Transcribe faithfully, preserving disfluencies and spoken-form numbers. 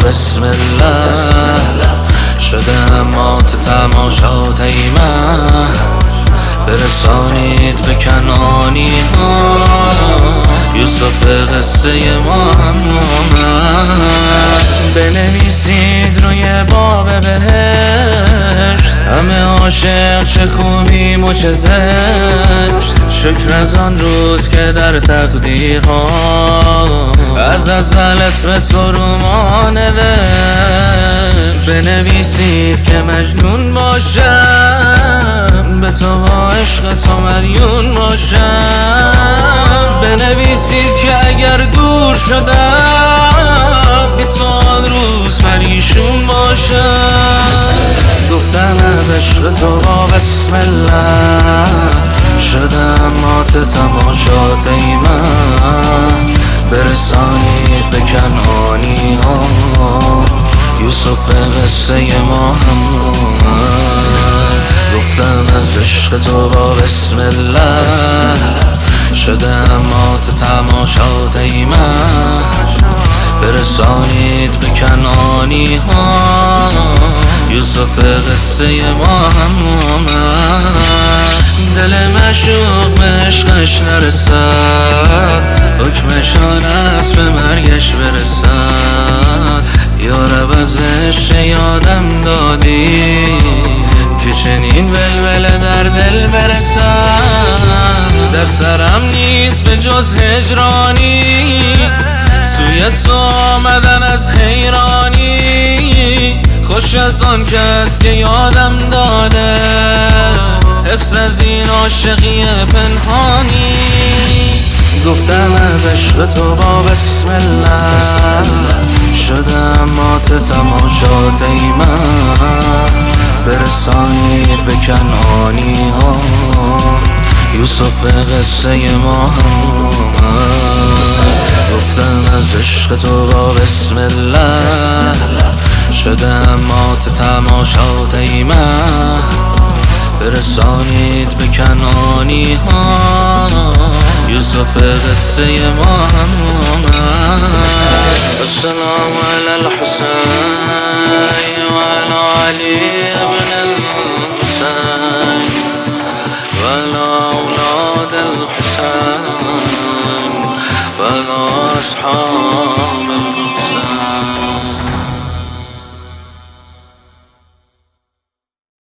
بسم الله شده مات تماشات ایمن برسانید به کنعانی ها یوسف قصه ما هم اومد بنویسید روی باب بهشت همه عاشق چه خوبیم و چه زشت شکر از آن روز که در تقدیرها از ازل اسم تو رو ما نوشت بنویسید که مجنون باشم به تو با عشق تو مدیون باشم بنویسید که اگر دور شدم به تو آن روز پریشون باشم گفتم از عشق تو با بسم الله شدم مات تماشات ایمن برسانید به کنعانی ها یوسف قصه ما هم اومد گفتم از عشق تو با بسم الله شدم مات تماشات ایمن برسانید به کنعانی ها یوسف قصه ما هم اومد دل مشوق به عشقش نرسد حکمشان است به مرگش برسد یارب از عشق یادم دادی که چنین ولوله در دل برسد در سرم نیست به جز هجرانی سوی تو آمدن از حیرانی خوش از آن کس که یادم داده حفظ از این عاشقی پنهانی گفتم از عشق تو با بسم الله شدم مات تماشات ایمن برسانید به کنعانی ها یوسف قصه ما هم اومد گفتم از عشق تو با بسم الله شدم مات تماشات ایمن برسانید به کنعانی ها یوسف قصه ما هم اومد السلام علی الحسین و علی علی ابن